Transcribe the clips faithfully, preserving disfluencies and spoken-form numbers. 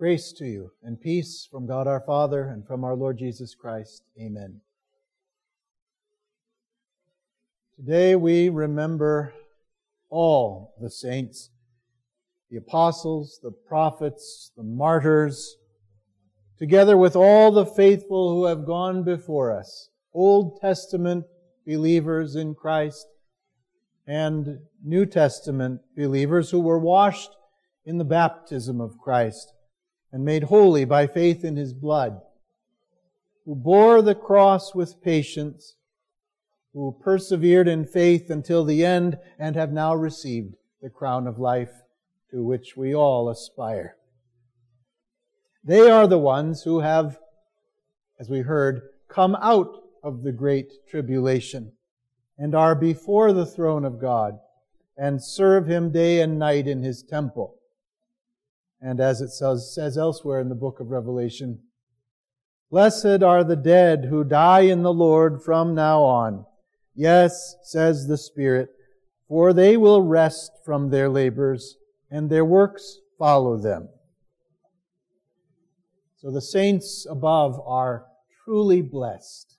Grace to you and peace from God our Father and from our Lord Jesus Christ. Amen. Today we remember all the saints, the apostles, the prophets, the martyrs, together with all the faithful who have gone before us, Old Testament believers in Christ and New Testament believers who were washed in the baptism of Christ and made holy by faith in His blood, who bore the cross with patience, who persevered in faith until the end and have now received the crown of life to which we all aspire. They are the ones who have, as we heard, come out of the great tribulation and are before the throne of God and serve Him day and night in His temple. And as it says, says elsewhere in the book of Revelation, "Blessed are the dead who die in the Lord from now on. Yes, says the Spirit, for they will rest from their labors, and their works follow them." So the saints above are truly blessed.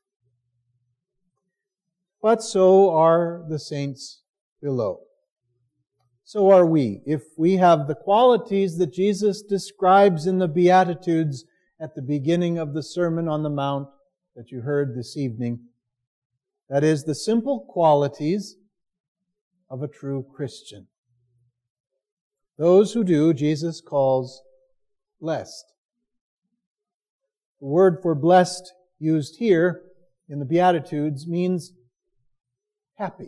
But so are the saints below. So are we. If we have the qualities that Jesus describes in the Beatitudes at the beginning of the Sermon on the Mount that you heard this evening, that is, the simple qualities of a true Christian. Those who do, Jesus calls blessed. The word for blessed used here in the Beatitudes means happy.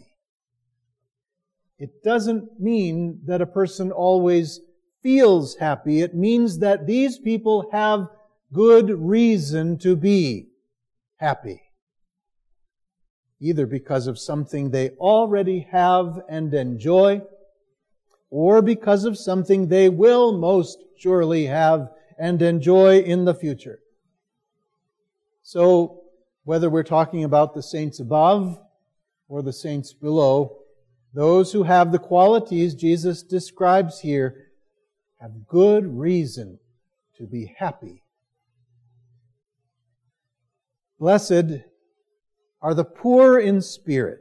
It doesn't mean that a person always feels happy. It means that these people have good reason to be happy. Either because of something they already have and enjoy, or because of something they will most surely have and enjoy in the future. So, whether we're talking about the saints above or the saints below, those who have the qualities Jesus describes here have good reason to be happy. Blessed are the poor in spirit.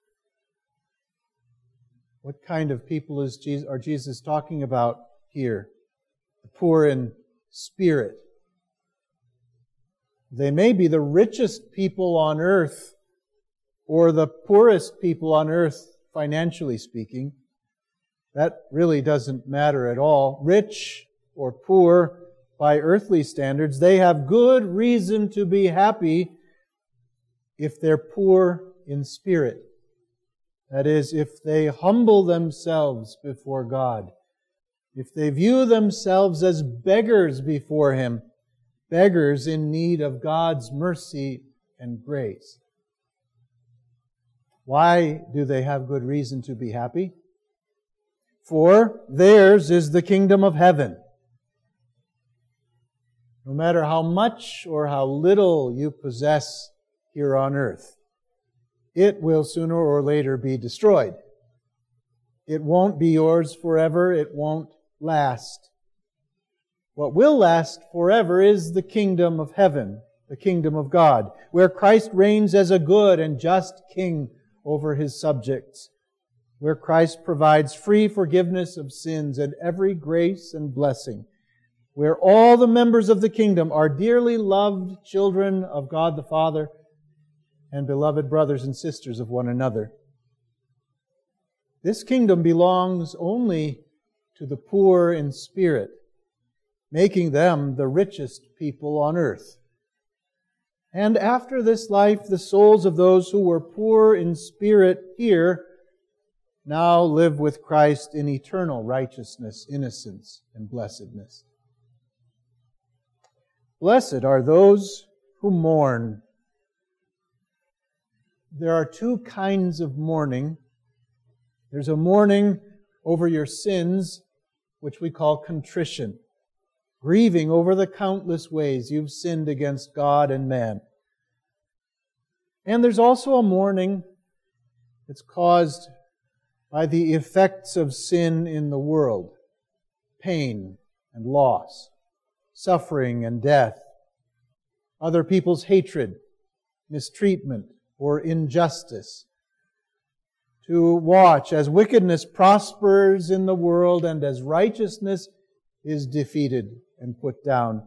What kind of people is Jesus, are Jesus talking about here? The poor in spirit. They may be the richest people on earth or the poorest people on earth, financially speaking. That really doesn't matter at all. Rich or poor by earthly standards, they have good reason to be happy if they're poor in spirit. That is, if they humble themselves before God. If they view themselves as beggars before Him, beggars in need of God's mercy and grace. Why do they have good reason to be happy? For theirs is the kingdom of heaven. No matter how much or how little you possess here on earth, it will sooner or later be destroyed. It won't be yours forever. It won't last. What will last forever is the kingdom of heaven, the kingdom of God, where Christ reigns as a good and just king over His subjects, where Christ provides free forgiveness of sins and every grace and blessing, where all the members of the kingdom are dearly loved children of God the Father and beloved brothers and sisters of one another. This kingdom belongs only to the poor in spirit, making them the richest people on earth. And after this life, the souls of those who were poor in spirit here now live with Christ in eternal righteousness, innocence, and blessedness. Blessed are those who mourn. There are two kinds of mourning. There's a mourning over your sins, which we call contrition. Grieving over the countless ways you've sinned against God and man. And there's also a mourning that's caused by the effects of sin in the world, pain and loss. suffering and death, other people's hatred, mistreatment, or injustice, to watch as wickedness prospers in the world and as righteousness is defeated and put down.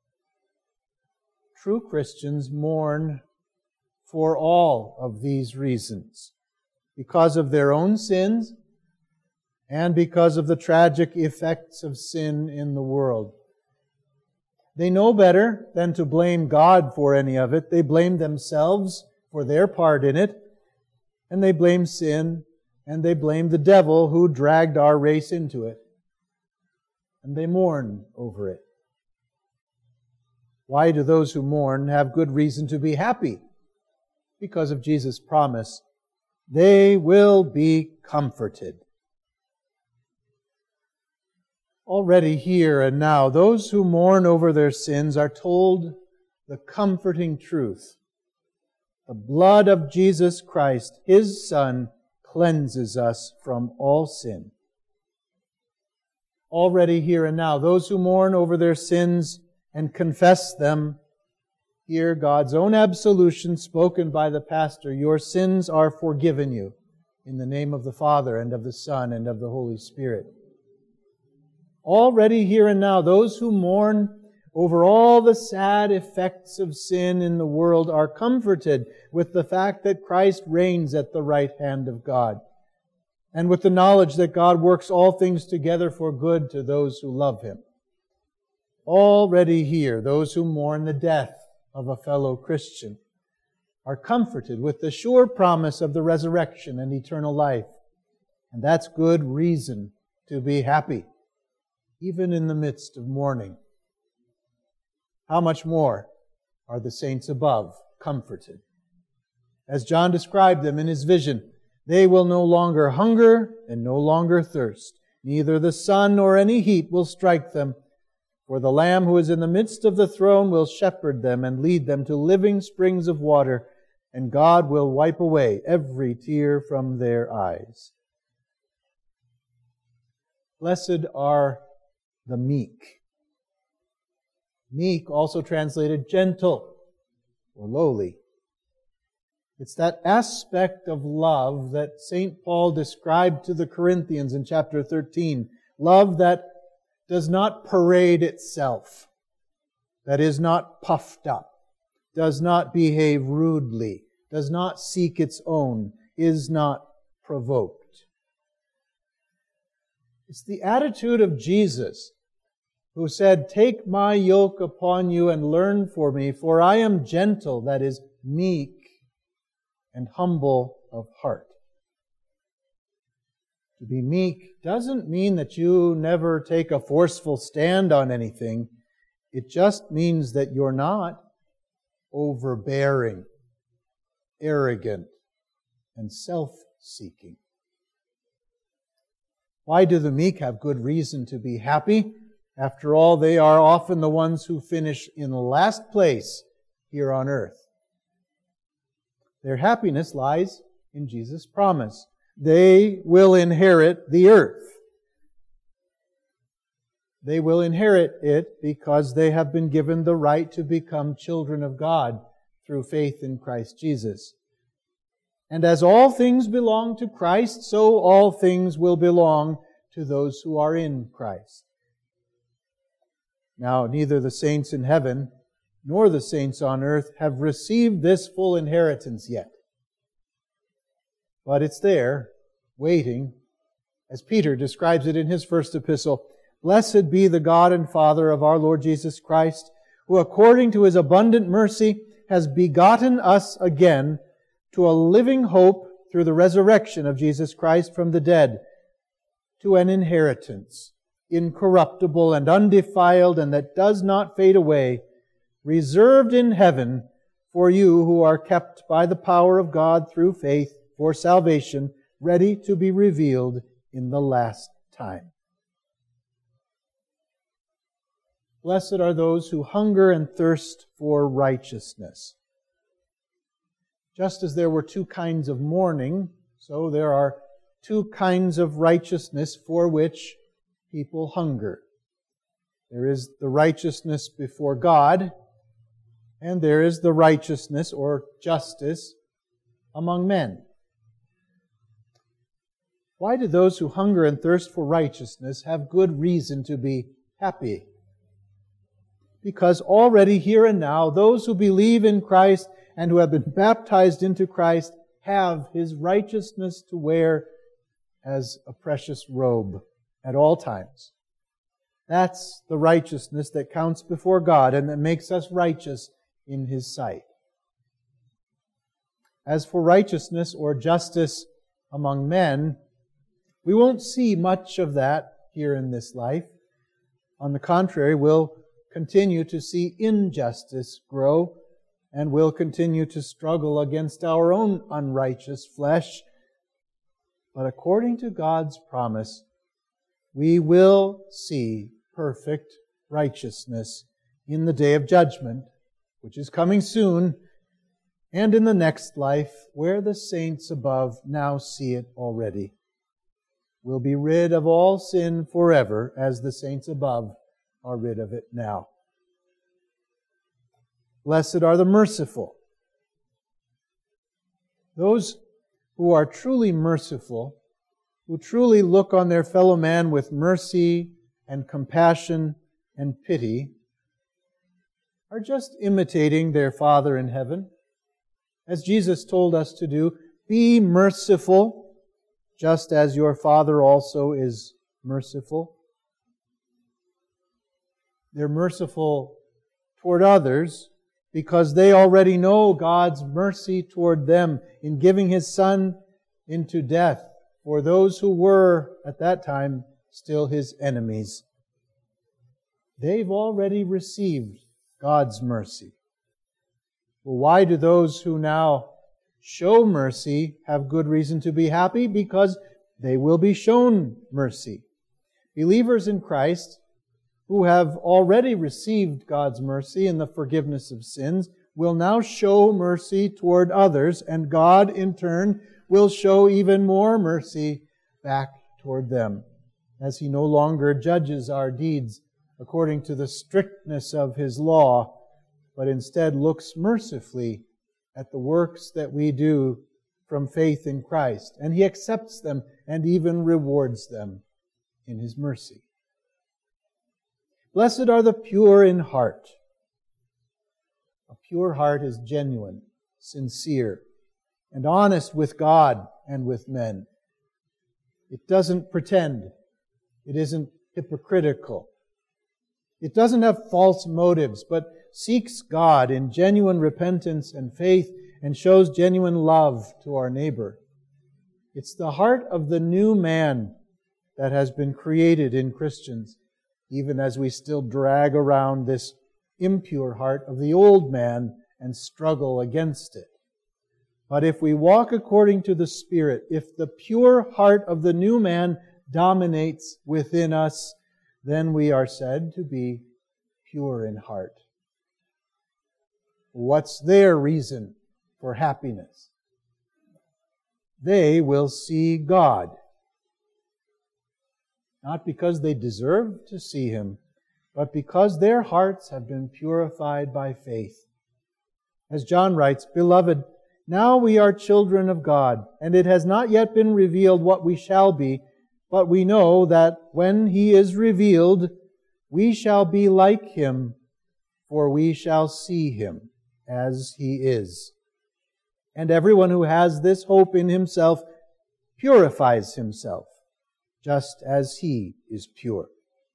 True Christians mourn for all of these reasons, because of their own sins and because of the tragic effects of sin in the world. They know better than to blame God for any of it. They blame themselves for their part in it, and they blame sin, and they blame the devil who dragged our race into it. And they mourn over it. Why do those who mourn have good reason to be happy? Because of Jesus' promise, they will be comforted. Already here and now, those who mourn over their sins are told the comforting truth. The blood of Jesus Christ, His Son, cleanses us from all sin. Already here and now, those who mourn over their sins and confess them hear God's own absolution spoken by the pastor. Your sins are forgiven you in the name of the Father and of the Son and of the Holy Spirit. Already here and now, those who mourn over all the sad effects of sin in the world are comforted with the fact that Christ reigns at the right hand of God, and with the knowledge that God works all things together for good to those who love Him. Already here, those who mourn the death of a fellow Christian are comforted with the sure promise of the resurrection and eternal life. And that's good reason to be happy, even in the midst of mourning. How much more are the saints above comforted? As John described them in his vision, they will no longer hunger and no longer thirst. Neither the sun nor any heat will strike them. For the Lamb who is in the midst of the throne will shepherd them and lead them to living springs of water, and God will wipe away every tear from their eyes. Blessed are the meek. Meek, also translated gentle or lowly. It's that aspect of love that Saint Paul described to the Corinthians in chapter thirteen. Love that does not parade itself, that is not puffed up, does not behave rudely, does not seek its own, is not provoked. It's the attitude of Jesus, who said, "Take my yoke upon you and learn for me, for I am gentle," that is, meek and humble of heart. To be meek doesn't mean that you never take a forceful stand on anything. It just means that you're not overbearing, arrogant, and self-seeking. Why do the meek have good reason to be happy? After all, they are often the ones who finish in last place here on earth. Their happiness lies in Jesus' promise. They will inherit the earth. They will inherit it because they have been given the right to become children of God through faith in Christ Jesus. And as all things belong to Christ, so all things will belong to those who are in Christ. Now, neither the saints in heaven nor the saints on earth have received this full inheritance yet. But it's there, waiting, as Peter describes it in his first epistle. "Blessed be the God and Father of our Lord Jesus Christ, who according to His abundant mercy has begotten us again to a living hope through the resurrection of Jesus Christ from the dead, to an inheritance, incorruptible and undefiled, and that does not fade away, reserved in heaven for you who are kept by the power of God through faith for salvation, ready to be revealed in the last time." Blessed are those who hunger and thirst for righteousness. Just as there were two kinds of mourning, so there are two kinds of righteousness for which people hunger. There is the righteousness before God, and there is the righteousness or justice among men. Why do those who hunger and thirst for righteousness have good reason to be happy? Because already here and now, those who believe in Christ and who have been baptized into Christ have His righteousness to wear as a precious robe at all times. That's the righteousness that counts before God and that makes us righteous in His sight. As for righteousness or justice among men, we won't see much of that here in this life. On the contrary, we'll continue to see injustice grow, and we'll continue to struggle against our own unrighteous flesh. But according to God's promise, we will see perfect righteousness in the day of judgment, which is coming soon, and in the next life, where the saints above now see it already. We'll be rid of all sin forever, as the saints above are rid of it now. Blessed are the merciful. Those who are truly merciful, who truly look on their fellow man with mercy and compassion and pity, are just imitating their Father in heaven. As Jesus told us to do, be merciful, just as your Father also is merciful. They're merciful toward others because they already know God's mercy toward them in giving His Son into death for those who were, at that time, still His enemies. They've already received God's mercy. Well, why do those who now show mercy have good reason to be happy? Because they will be shown mercy. Believers in Christ who have already received God's mercy in the forgiveness of sins will now show mercy toward others, and God, in turn, will show even more mercy back toward them, as He no longer judges our deeds according to the strictness of His law, but instead looks mercifully at the works that we do from faith in Christ, and He accepts them and even rewards them in His mercy. Blessed are the pure in heart. A pure heart is genuine, sincere, and honest with God and with men. It doesn't pretend. It isn't hypocritical. It doesn't have false motives, but seeks God in genuine repentance and faith and shows genuine love to our neighbor. It's the heart of the new man that has been created in Christians, even as we still drag around this impure heart of the old man and struggle against it. But if we walk according to the Spirit, if the pure heart of the new man dominates within us, then we are said to be pure in heart. What's their reason for happiness? They will see God. Not because they deserve to see Him, but because their hearts have been purified by faith. As John writes, "Beloved, now we are children of God, and it has not yet been revealed what we shall be, but we know that when He is revealed, we shall be like Him, for we shall see Him as He is." And everyone who has this hope in himself purifies himself, just as He is pure.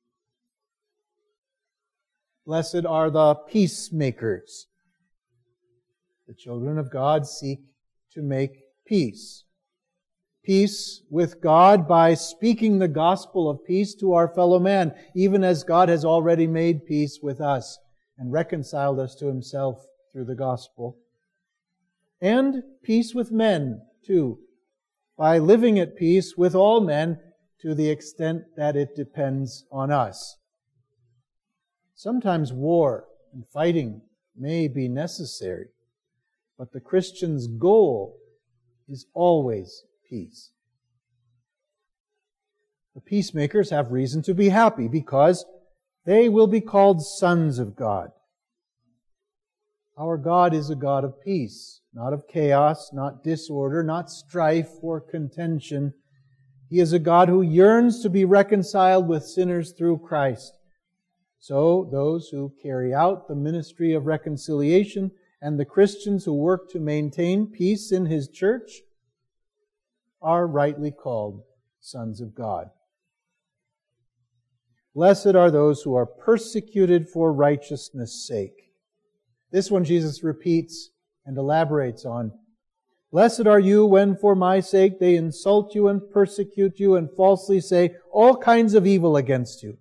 Blessed are the peacemakers. The children of God seek to make peace. Peace with God by speaking the gospel of peace to our fellow man, even as God has already made peace with us and reconciled us to Himself through the gospel. And peace with men, too, by living at peace with all men to the extent that it depends on us. Sometimes war and fighting may be necessary, but the Christian's goal is always peace. The peacemakers have reason to be happy because They will be called sons of God. Our God is a God of peace, not of chaos, not disorder, not strife or contention. He is a God who yearns to be reconciled with sinners through Christ. So those who carry out the ministry of reconciliation and the Christians who work to maintain peace in His church are rightly called sons of God. Blessed are those who are persecuted for righteousness' sake. This one Jesus repeats and elaborates on. Blessed are you when for my sake they insult you and persecute you and falsely say all kinds of evil against you.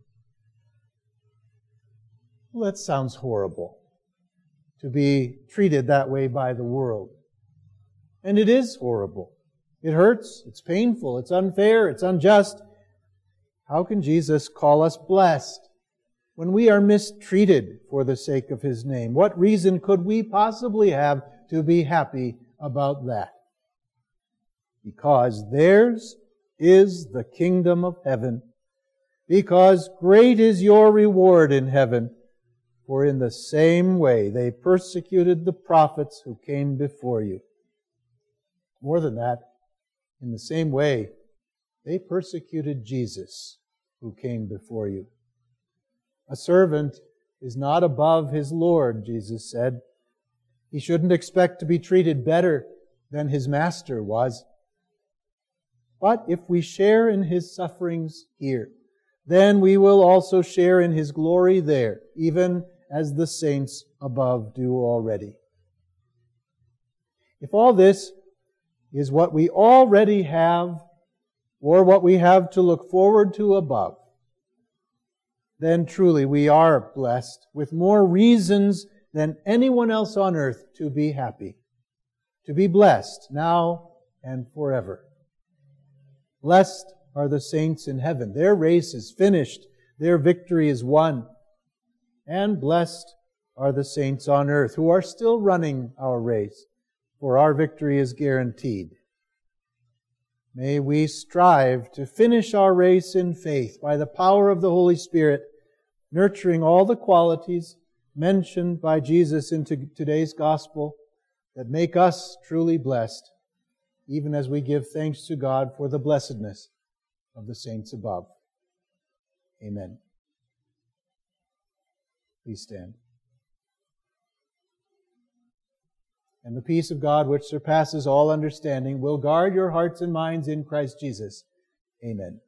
Well, that sounds horrible, to be treated that way by the world. And it is horrible. It hurts, it's painful, it's unfair, it's unjust. How can Jesus call us blessed when we are mistreated for the sake of His name? What reason could we possibly have to be happy about that? Because theirs is the kingdom of heaven. Because great is your reward in heaven. For in the same way they persecuted the prophets who came before you. More than that, in the same way, they persecuted Jesus who came before you. A servant is not above his Lord, Jesus said. He shouldn't expect to be treated better than his master was. But if we share in His sufferings here, then we will also share in His glory there, even as the saints above do already. If all this is what we already have, or what we have to look forward to above, then truly we are blessed with more reasons than anyone else on earth to be happy, to be blessed now and forever. Blessed are the saints in heaven. Their race is finished. Their victory is won. And blessed are the saints on earth who are still running our race, for our victory is guaranteed. May we strive to finish our race in faith by the power of the Holy Spirit, nurturing all the qualities mentioned by Jesus in today's gospel that make us truly blessed, even as we give thanks to God for the blessedness of the saints above. Amen. Please stand. And the peace of God, which surpasses all understanding, will guard your hearts and minds in Christ Jesus. Amen.